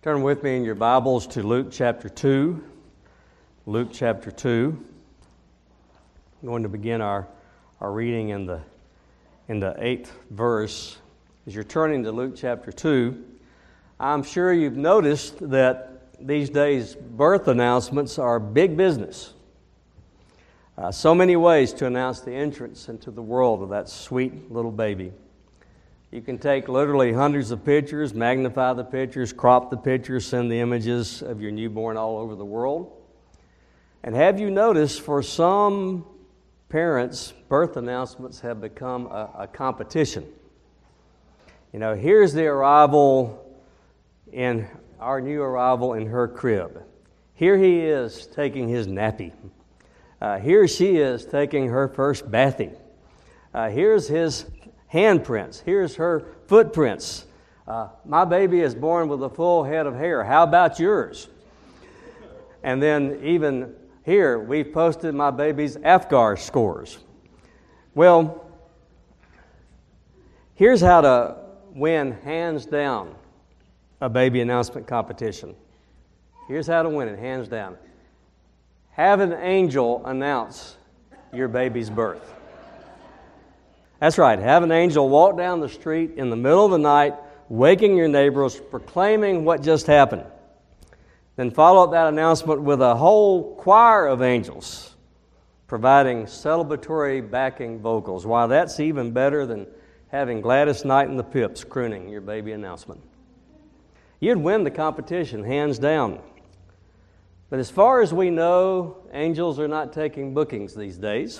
Turn with me in your Bibles to Luke chapter 2. Luke chapter 2. I'm going to begin our reading in the 8th verse. As you're turning to Luke chapter 2, I'm sure you've noticed that these days birth announcements are big business. So many ways to announce the entrance into the world of that sweet little baby. You can take literally hundreds of pictures, magnify the pictures, crop the pictures, send the images of your newborn all over the world. And have you noticed, for some parents, birth announcements have become a competition. You know, here's the our new arrival in her crib. Here he is taking his nappy. Here she is taking her first bathing. Here's his handprints. Here's her footprints. My baby is born with a full head of hair. How about yours? And then even here, we've posted my baby's APGAR scores. Well, here's how to win hands down a baby announcement competition. Here's how to win it, hands down. Have an angel announce your baby's birth. That's right. Have an angel walk down the street in the middle of the night, waking your neighbors, proclaiming what just happened. Then follow up that announcement with a whole choir of angels providing celebratory backing vocals. Why, that's even better than having Gladys Knight and the Pips crooning your baby announcement. You'd win the competition, hands down. But as far as we know, angels are not taking bookings these days.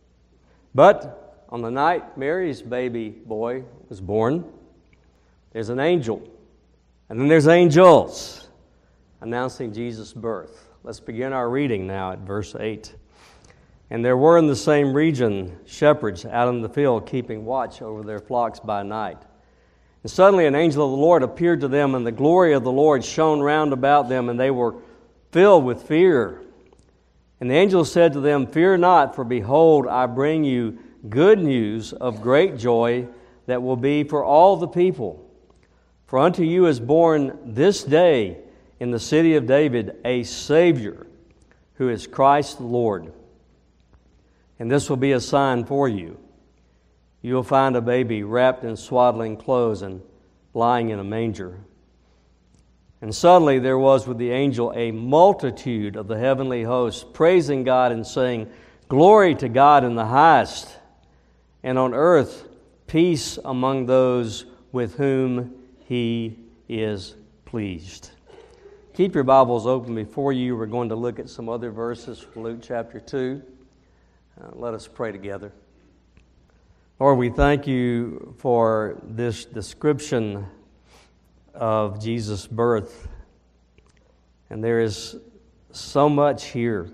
But on the night Mary's baby boy was born, there's an angel, and then there's angels announcing Jesus' birth. Let's begin our reading now at verse 8. And there were in the same region shepherds out in the field, keeping watch over their flocks by night. And suddenly an angel of the Lord appeared to them, and the glory of the Lord shone round about them, and they were filled with fear. And the angel said to them, "Fear not, for behold, I bring you good news of great joy that will be for all the people. For unto you is born this day in the city of David a Savior, who is Christ the Lord. And this will be a sign for you. You will find a baby wrapped in swaddling clothes and lying in a manger." And suddenly there was with the angel a multitude of the heavenly hosts, praising God and saying, "Glory to God in the highest, and on earth peace among those with whom He is pleased." Keep your Bibles open before you. We're going to look at some other verses from Luke chapter 2. Let us pray together. Lord, we thank you for this description of Jesus' birth. And there is so much here.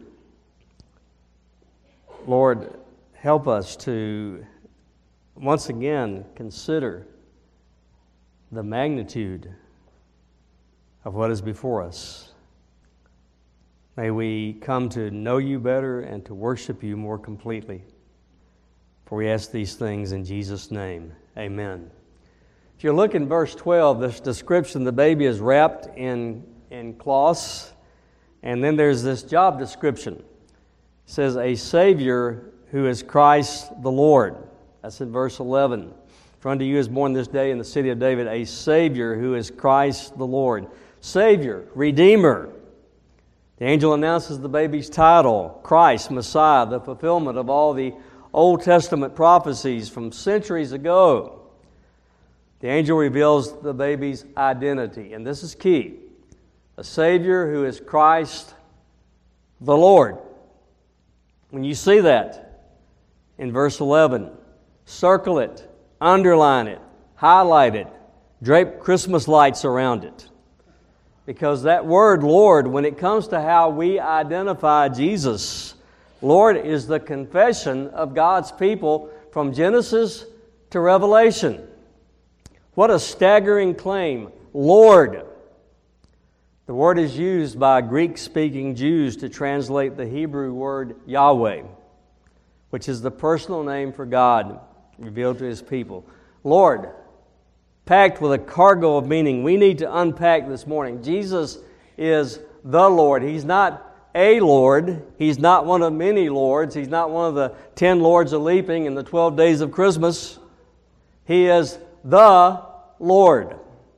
Lord, help us to once again consider the magnitude of what is before us. May we come to know you better and to worship you more completely. For we ask these things in Jesus' name. Amen. If you look in verse 12, this description, the baby is wrapped in cloths, and then there's this job description. It says, "A Savior who is Christ the Lord." That's in verse 11. "For unto you is born this day in the city of David a Savior who is Christ the Lord." Savior, Redeemer. The angel announces the baby's title, Christ, Messiah, the fulfillment of all the Old Testament prophecies from centuries ago. The angel reveals the baby's identity, and this is key. A Savior who is Christ the Lord. When you see that in verse 11, circle it, underline it, highlight it, drape Christmas lights around it. Because that word, Lord, when it comes to how we identify Jesus, Lord is the confession of God's people from Genesis to Revelation. What a staggering claim. Lord. The word is used by Greek-speaking Jews to translate the Hebrew word Yahweh, which is the personal name for God revealed to His people. Lord, packed with a cargo of meaning we need to unpack this morning. Jesus is the Lord. He's not a Lord. He's not one of many Lords. He's not one of the 10 Lords of Leaping in the 12 days of Christmas. He is the Lord.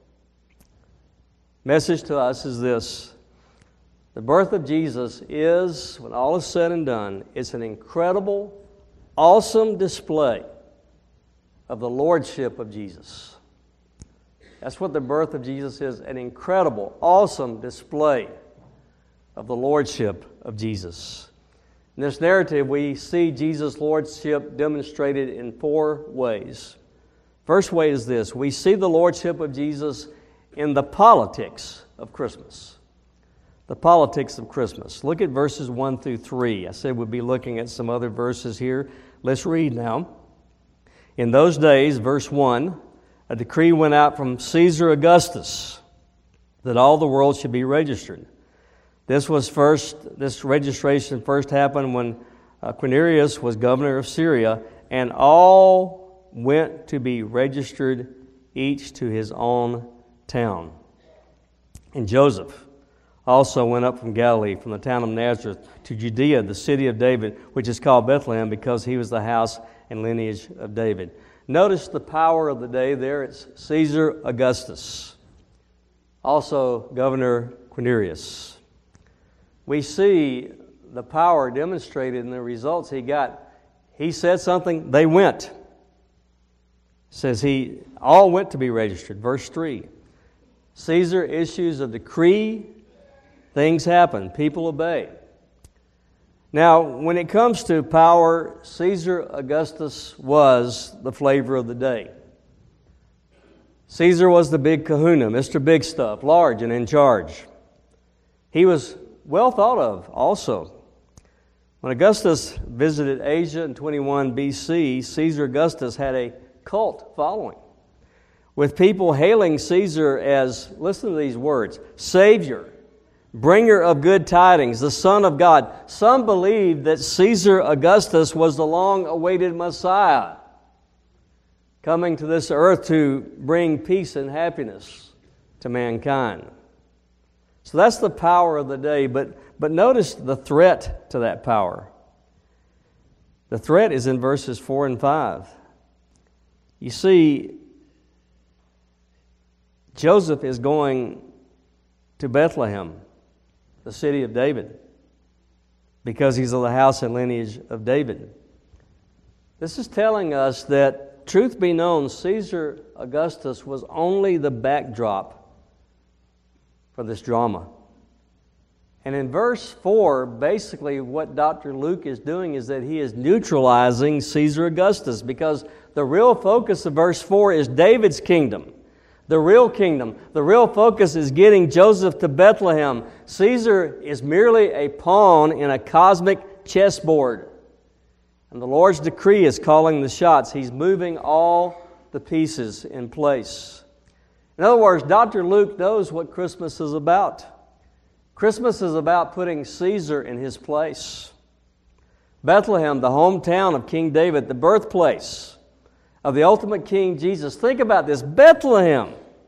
Message to us is this. The birth of Jesus is, when all is said and done, it's an incredible, awesome display of the Lordship of Jesus. That's what the birth of Jesus is, an incredible, awesome display of the Lordship of Jesus. In this narrative, we see Jesus' Lordship demonstrated in 4 ways. First way is this. We see the Lordship of Jesus in the politics of Christmas. The politics of Christmas. Look at verses 1 through 3. I said we'd be looking at some other verses here. Let's read now. In those days, verse 1, a decree went out from Caesar Augustus that all the world should be registered. This registration first happened when Quirinius was governor of Syria, and all went to be registered, each to his own town. And Joseph also went up from Galilee, from the town of Nazareth, to Judea, the city of David, which is called Bethlehem, because he was the house and lineage of David. Notice the power of the day there. It's Caesar Augustus, also Governor Quirinius. We see the power demonstrated in the results he got. He said something, they went. It says he all went to be registered. Verse 3. Caesar issues a decree. Things happen. People obey. Now, when it comes to power, Caesar Augustus was the flavor of the day. Caesar was the big kahuna, Mr. Big Stuff, large and in charge. He was well thought of also. When Augustus visited Asia in 21 BC, Caesar Augustus had a cult following, with people hailing Caesar as, listen to these words, Savior, bringer of good tidings, the Son of God. Some believed that Caesar Augustus was the long-awaited Messiah coming to this earth to bring peace and happiness to mankind. So that's the power of the day, but notice the threat to that power. The threat is in verses 4 and 5. You see, Joseph is going to Bethlehem, the city of David, because he's of the house and lineage of David. This is telling us that, truth be known, Caesar Augustus was only the backdrop for this drama. And in verse 4, basically what Dr. Luke is doing is that he is neutralizing Caesar Augustus, because the real focus of verse 4 is David's kingdom. The real kingdom. The real focus is getting Joseph to Bethlehem. Caesar is merely a pawn in a cosmic chessboard. And the Lord's decree is calling the shots. He's moving all the pieces in place. In other words, Dr. Luke knows what Christmas is about. Christmas is about putting Caesar in his place. Bethlehem, the hometown of King David, the birthplace of the ultimate King Jesus. Think about this. Bethlehem,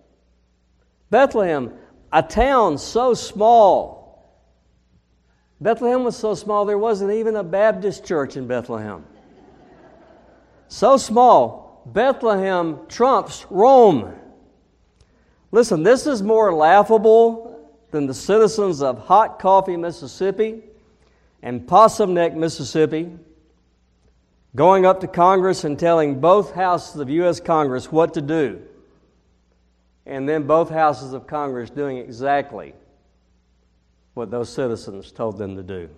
a town so small. Bethlehem was so small there wasn't even a Baptist church in Bethlehem. So small, Bethlehem trumps Rome. Listen, this is more laughable than the citizens of Hot Coffee, Mississippi and Possum Neck, Mississippi, going up to Congress and telling both houses of U.S. Congress what to do, and then both houses of Congress doing exactly what those citizens told them to do.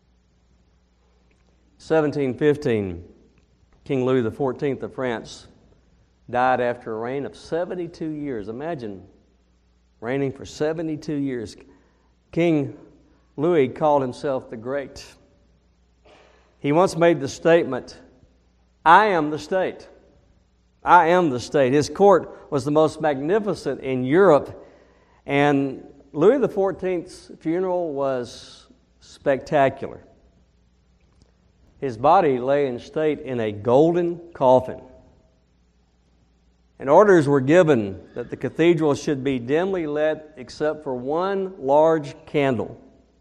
1715, King Louis XIV of France died after a reign of 72 years. Imagine reigning for 72 years. King Louis called himself the Great. He once made the statement, I am the state. I am the state. His court was the most magnificent in Europe, and Louis XIV's funeral was spectacular. His body lay in state in a golden coffin. and orders were given that the cathedral should be dimly lit except for one large candle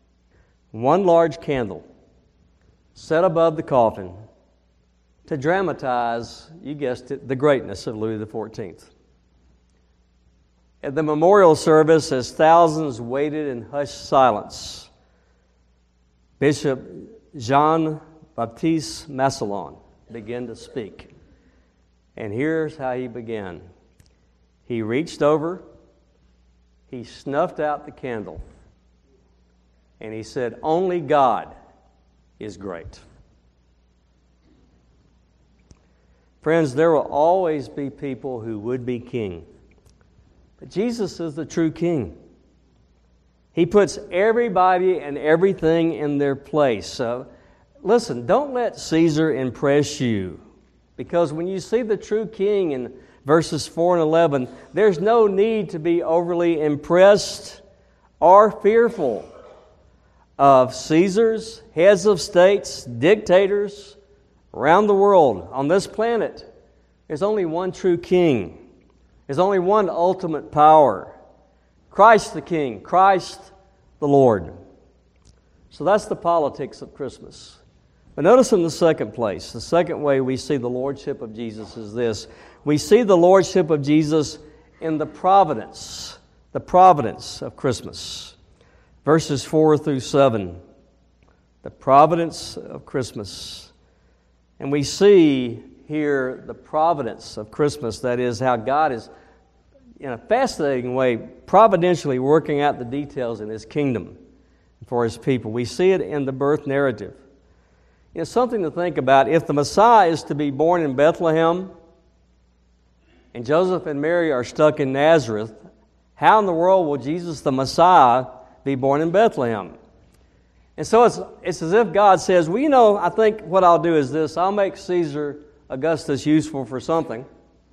set above the coffin to dramatize, you guessed it, the greatness of Louis XIV. At the memorial service, as thousands waited in hushed silence, Bishop Jean-Baptiste Massillon began to speak. And here's how he began. He reached over, he snuffed out the candle, and he said, "Only God is great." Friends, there will always be people who would be king. But Jesus is the true king. He puts everybody and everything in their place. So, listen, don't let Caesar impress you. Because when you see the true king in verses 4 and 11, there's no need to be overly impressed or fearful of Caesars, heads of states, dictators around the world. On this planet, there's only one true king. There's only one ultimate power. Christ the King, Christ the Lord. So that's the politics of Christmas. But notice in the second place, the second way we see the Lordship of Jesus is this. We see the Lordship of Jesus in the providence of Christmas. Verses 4 through 7, the providence of Christmas. And we see here the providence of Christmas, that is, how God is, in a fascinating way, providentially working out the details in His kingdom for His people. We see it in the birth narrative. You know, something to think about. If the Messiah is to be born in Bethlehem and Joseph and Mary are stuck in Nazareth, how in the world will Jesus the Messiah be born in Bethlehem? And so it's as if God says, well, you know, I think what I'll do is this. I'll make Caesar Augustus useful for something.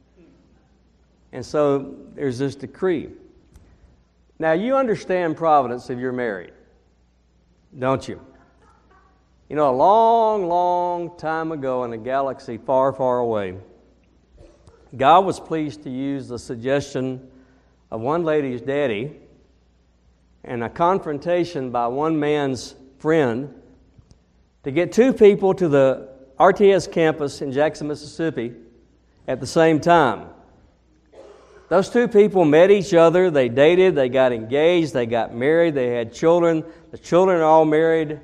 And so there's this decree. Now, you understand providence if you're married, don't you? You know, a long, long time ago in a galaxy far, far away, God was pleased to use the suggestion of one lady's daddy and a confrontation by one man's friend to get two people to the RTS campus in Jackson, Mississippi at the same time. Those two people met each other, they dated, they got engaged, they got married, they had children. The children are all married.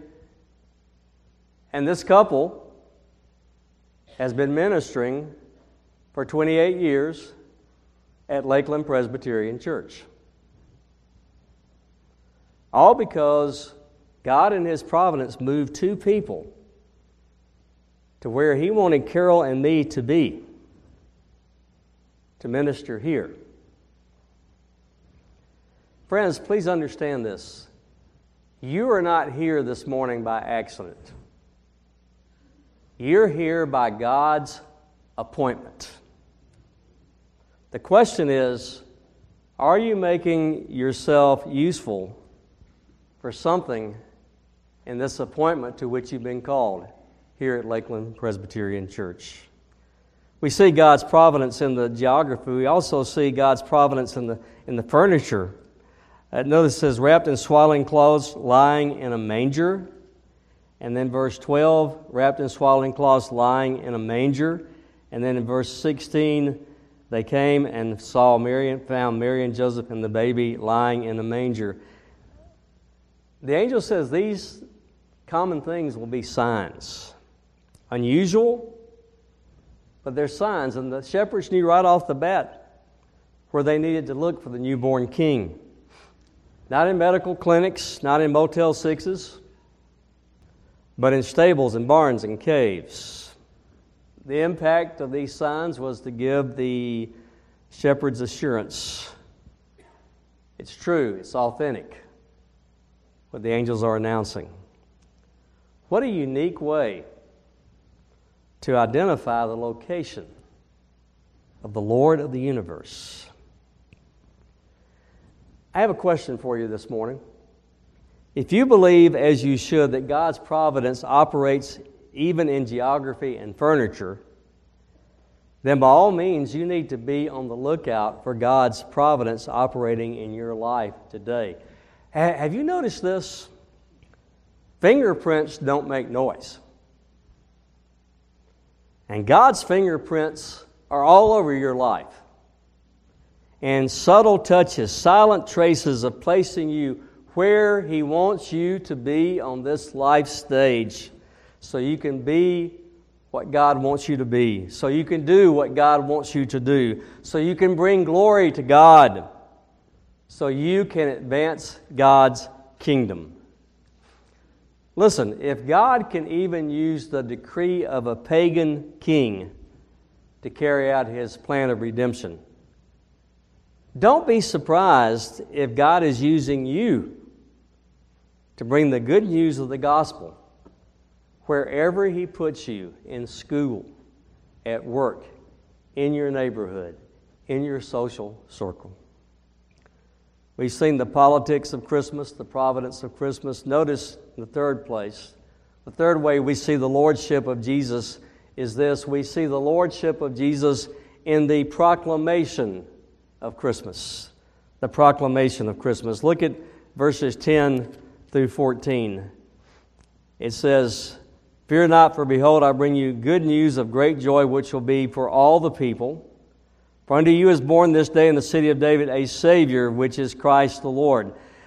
And this couple has been ministering for 28 years at Lakeland Presbyterian Church. All because God in His providence moved two people to where He wanted Carol and me to be, to minister here. Friends, please understand this. You are not here this morning by accident. You're here by God's appointment. The question is, are you making yourself useful for something in this appointment to which you've been called here at Lakeland Presbyterian Church? We see God's providence in the geography. We also see God's providence in the furniture. Notice it says, wrapped in swaddling clothes, lying in a manger. And then verse 12, wrapped in swaddling cloths, lying in a manger. And then in verse 16, they came and found Mary and Joseph and the baby lying in a manger. The angel says these common things will be signs. Unusual, but they're signs. And the shepherds knew right off the bat where they needed to look for the newborn king. Not in medical clinics, not in Motel 6s, but in stables and barns and caves. The impact of these signs was to give the shepherds assurance. It's true, it's authentic, what the angels are announcing. What a unique way to identify the location of the Lord of the universe. I have a question for you this morning. If you believe, as you should, that God's providence operates even in geography and furniture, then by all means you need to be on the lookout for God's providence operating in your life today. Have you noticed this? Fingerprints don't make noise. And God's fingerprints are all over your life. And subtle touches, silent traces of placing you where He wants you to be on this life stage, so you can be what God wants you to be, so you can do what God wants you to do, so you can bring glory to God, so you can advance God's kingdom. Listen, if God can even use the decree of a pagan king to carry out His plan of redemption, don't be surprised if God is using you to bring the good news of the gospel wherever He puts you, in school, at work, in your neighborhood, in your social circle. We've seen the politics of Christmas, the providence of Christmas. Notice in the third place, the third way we see the lordship of Jesus is this. We see the lordship of Jesus in the proclamation of Christmas. The proclamation of Christmas. Look at verses 10 through 14. It says, "Fear not, for behold, I bring you good news of great joy, which will be for all the people. For unto you is born this day in the city of David a Savior, which is Christ the Lord."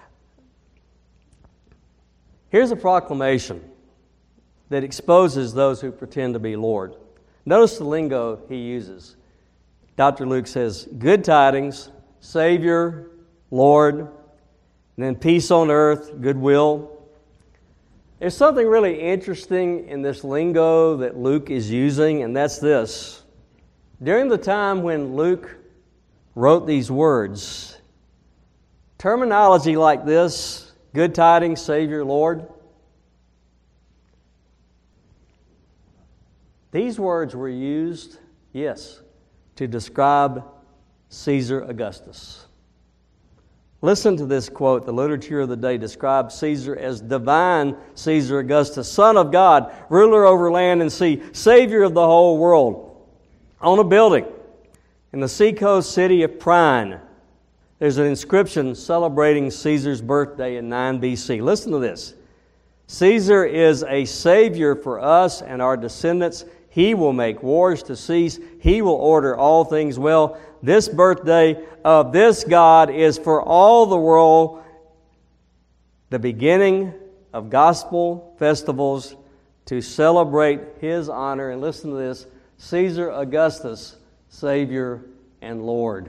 Here's a proclamation that exposes those who pretend to be Lord. Notice the lingo he uses. Dr. Luke says, good tidings, Savior, Lord, and then peace on earth, goodwill. There's something really interesting in this lingo that Luke is using, and that's this. During the time when Luke wrote these words, terminology like this, good tidings, Savior, Lord, these words were used, yes, to describe Caesar Augustus. Listen to this quote. The literature of the day describes Caesar as divine Caesar Augustus, Son of God, ruler over land and sea, Savior of the whole world. On a building in the seacoast city of Priene, there's an inscription celebrating Caesar's birthday in 9 BC. Listen to this. Caesar is a Savior for us and our descendants. He will make wars to cease. He will order all things well. This birthday of this God is for all the world the beginning of gospel festivals to celebrate His honor. And listen to this, Caesar Augustus, Savior and Lord.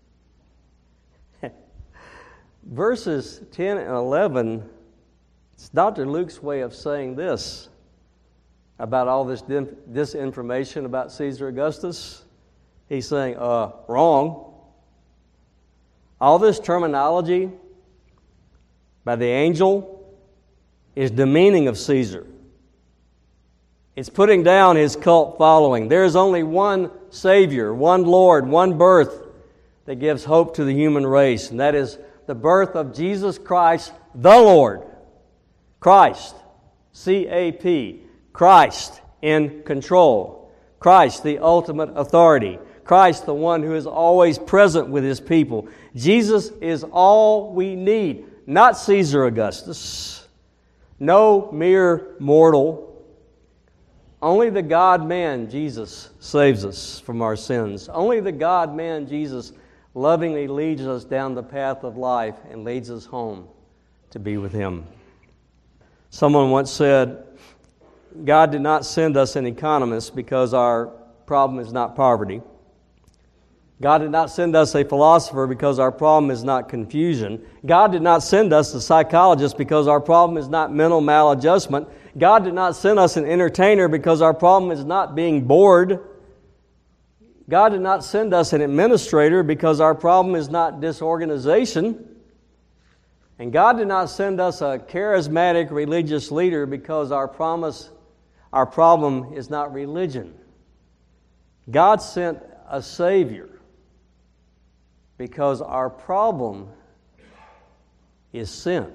Verses 10 and 11, it's Dr. Luke's way of saying this about all this information about Caesar Augustus. He's saying, wrong. All this terminology by the angel is demeaning of Caesar. It's putting down his cult following. There is only one Savior, one Lord, one birth that gives hope to the human race, and that is the birth of Jesus Christ, the Lord. Christ, C-A-P, Christ in control. Christ, the ultimate authority. Christ, the one who is always present with His people. Jesus is all we need, not Caesar Augustus. No mere mortal. Only the God-man, Jesus, saves us from our sins. Only the God-man, Jesus, lovingly leads us down the path of life and leads us home to be with Him. Someone once said, God did not send us an economist because our problem is not poverty. God did not send us a philosopher because our problem is not confusion. God did not send us a psychologist because our problem is not mental maladjustment. God did not send us an entertainer because our problem is not being bored. God did not send us an administrator because our problem is not disorganization. And God did not send us a charismatic religious leader because our problem is not religion. God sent a Savior because our problem is sin.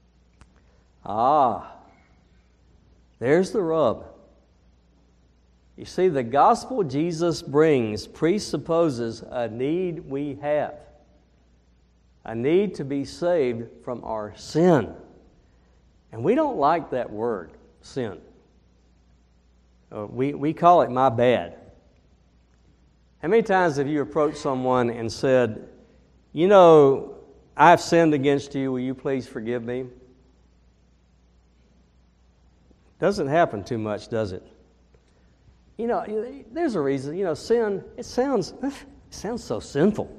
There's the rub. You see, the gospel Jesus brings presupposes a need we have, a need to be saved from our sin. And we don't like that word, sin. We call it my bad. How many times have you approached someone and said, you know, I've sinned against you, will you please forgive me? Doesn't happen too much, does it? You know, there's a reason. You know, sin, it sounds so sinful.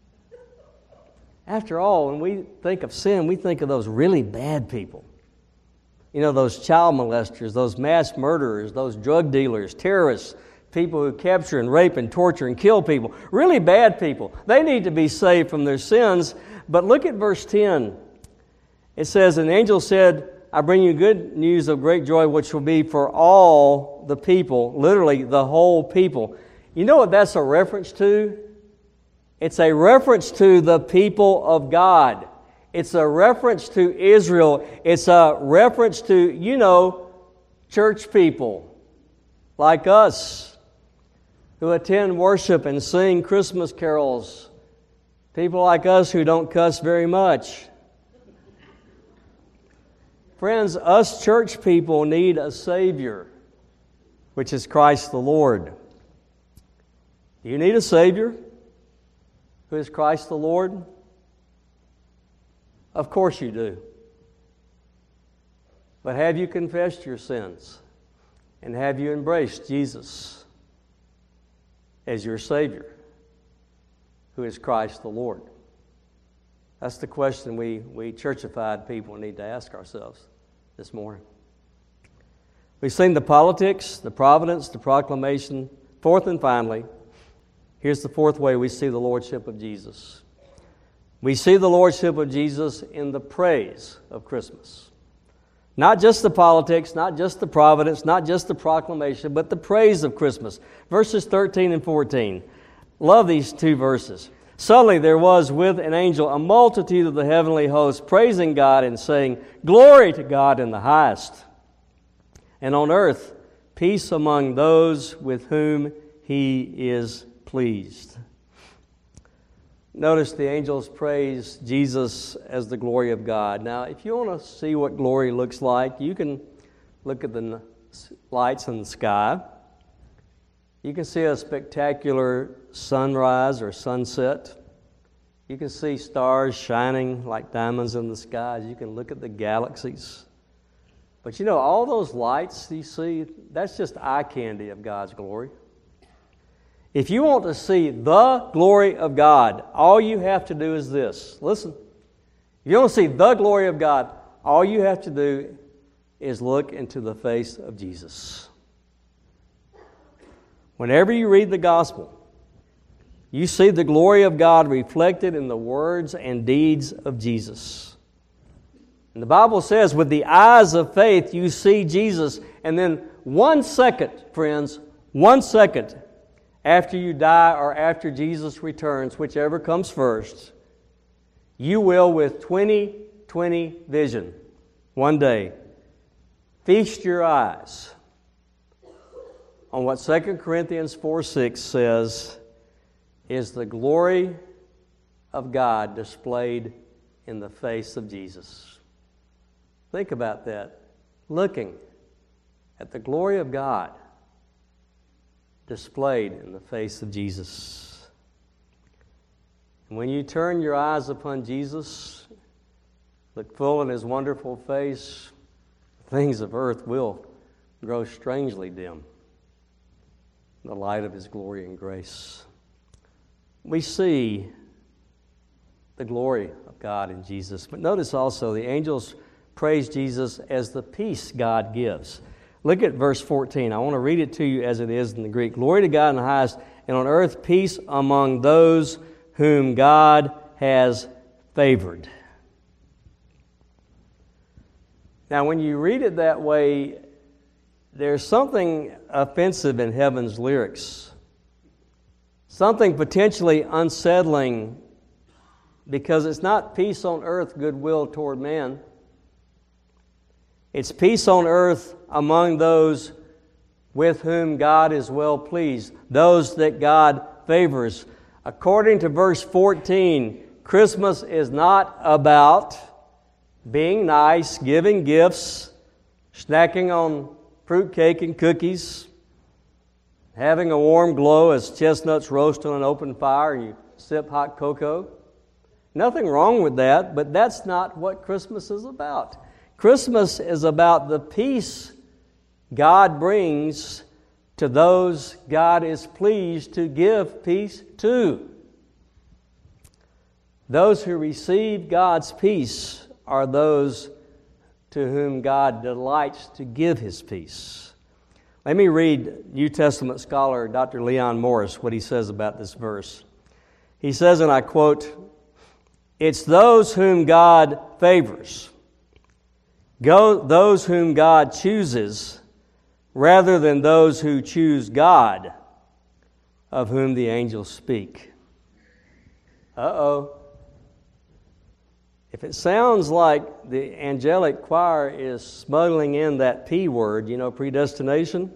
After all, when we think of sin, we think of those really bad people. You know, those child molesters, those mass murderers, those drug dealers, terrorists, people who capture and rape and torture and kill people. Really bad people. They need to be saved from their sins. But look at verse 10. It says, an angel said, I bring you good news of great joy, which will be for all the people, literally the whole people. You know what that's a reference to? It's a reference to the people of God. It's a reference to Israel. It's a reference to, church people like us who attend worship and sing Christmas carols. People like us who don't cuss very much. Friends, us church people need a Savior, which is Christ the Lord. Do you need a Savior who is Christ the Lord? Of course you do. But have you confessed your sins? And have you embraced Jesus as your Savior, who is Christ the Lord? That's the question we churchified people need to ask ourselves this morning. We've seen the politics, the providence, the proclamation. Fourth and finally, here's the fourth way we see the Lordship of Jesus. We see the Lordship of Jesus in the praise of Christmas. Not just the politics, not just the providence, not just the proclamation, but the praise of Christmas. Verses 13 and 14. Love these two verses. Suddenly there was with an angel a multitude of the heavenly hosts praising God and saying, Glory to God in the highest, and on earth peace among those with whom He is pleased. Notice the angels praise Jesus as the glory of God. Now, if you want to see what glory looks like, you can look at the lights in the sky. You can see a spectacular sunrise or sunset. You can see stars shining like diamonds in the skies. You can look at the galaxies. But all those lights you see, that's just eye candy of God's glory. If you want to see the glory of God, all you have to do is this. Listen. If you want to see the glory of God, all you have to do is look into the face of Jesus. Whenever you read the gospel, you see the glory of God reflected in the words and deeds of Jesus. And the Bible says, with the eyes of faith, you see Jesus, and then 1 second, friends, 1 second after you die or after Jesus returns, whichever comes first, you will, with 20/20 vision, one day, feast your eyes on what 2 Corinthians 4:6 says is the glory of God displayed in the face of Jesus. Think about that. Looking at the glory of God displayed in the face of Jesus. And when you turn your eyes upon Jesus, look full in His wonderful face, things of earth will grow strangely dim in the light of His glory and grace. We see the glory of God in Jesus. But notice also the angels praise Jesus as the peace God gives. Look at verse 14. I want to read it to you as it is in the Greek. Glory to God in the highest, and on earth peace among those whom God has favored. Now, when you read it that way, there's something offensive in heaven's lyrics. Something potentially unsettling, because it's not peace on earth, goodwill toward man. It's peace on earth among those with whom God is well pleased, those that God favors. According to verse 14, Christmas is not about being nice, giving gifts, snacking on fruitcake and cookies, having a warm glow as chestnuts roast on an open fire and you sip hot cocoa. Nothing wrong with that, but that's not what Christmas is about. Christmas is about the peace God brings to those God is pleased to give peace to. Those who receive God's peace are those to whom God delights to give His peace. Let me read New Testament scholar Dr. Leon Morris what he says about this verse. He says, and I quote, "It's those whom God favors, those whom God chooses, rather than those who choose God, of whom the angels speak." Uh-oh. If it sounds like the angelic choir is smuggling in that P word, predestination,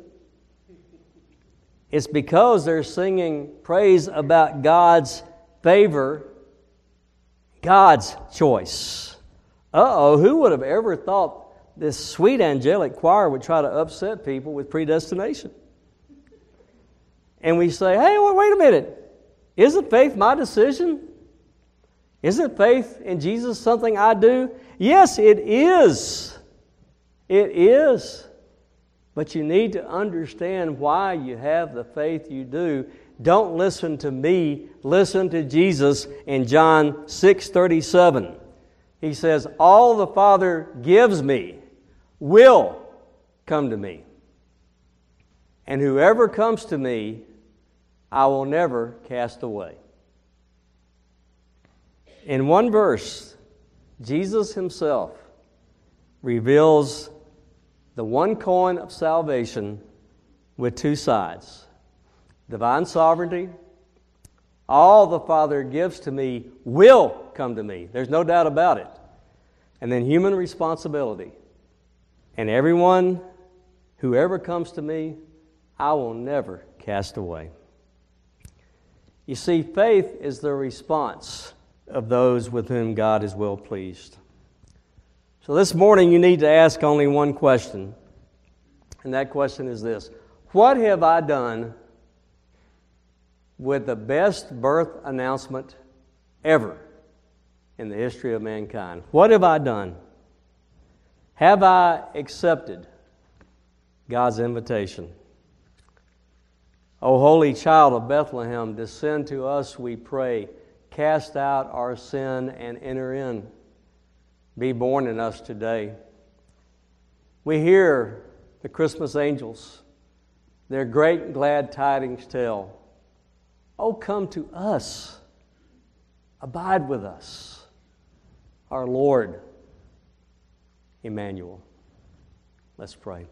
it's because they're singing praise about God's favor, God's choice. Uh-oh, who would have ever thought this sweet angelic choir would try to upset people with predestination? And we say, hey, wait a minute. Isn't faith my decision? Isn't faith in Jesus something I do? Yes, it is. It is. But you need to understand why you have the faith you do. Don't listen to me. Listen to Jesus in John 6:37. He says, all the Father gives me will come to me. And whoever comes to me, I will never cast away. In one verse, Jesus Himself reveals the one coin of salvation with two sides. Divine sovereignty, all the Father gives to me will come to me. There's no doubt about it. And then human responsibility. And whoever comes to me, I will never cast away. You see, faith is the response of those with whom God is well pleased. So this morning you need to ask only one question, and that question is this: what have I done with the best birth announcement ever in the history of mankind? What have I done? Have I accepted God's invitation? O holy child of Bethlehem, descend to us, we pray. Cast out our sin and enter in. Be born in us today. We hear the Christmas angels, their great glad tidings tell. Oh, come to us. Abide with us. Our Lord, Emmanuel. Let's pray.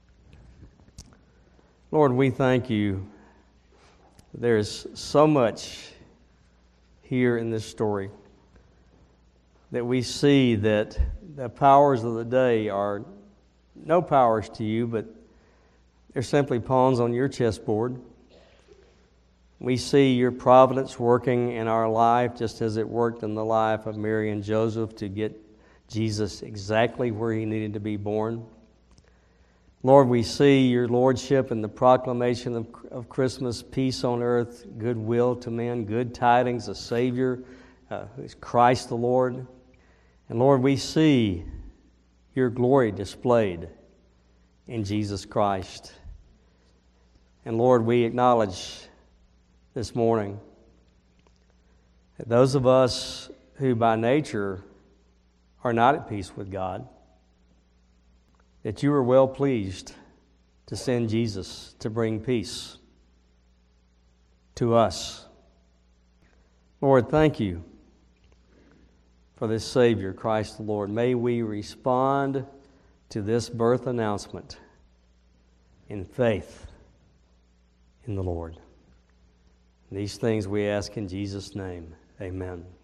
Lord, we thank You. There's so much here in this story that we see that the powers of the day are no powers to You, but they're simply pawns on Your chessboard. We see Your providence working in our life just as it worked in the life of Mary and Joseph to get Jesus exactly where He needed to be born. Lord, we see Your lordship in the proclamation of Christmas, peace on earth, goodwill to men, good tidings, a Savior, who is Christ the Lord. And Lord, we see Your glory displayed in Jesus Christ. And Lord, we acknowledge this morning that those of us who by nature are not at peace with God, that You were well pleased to send Jesus to bring peace to us. Lord, thank You for this Savior, Christ the Lord. May we respond to this birth announcement in faith in the Lord. These things we ask in Jesus' name. Amen.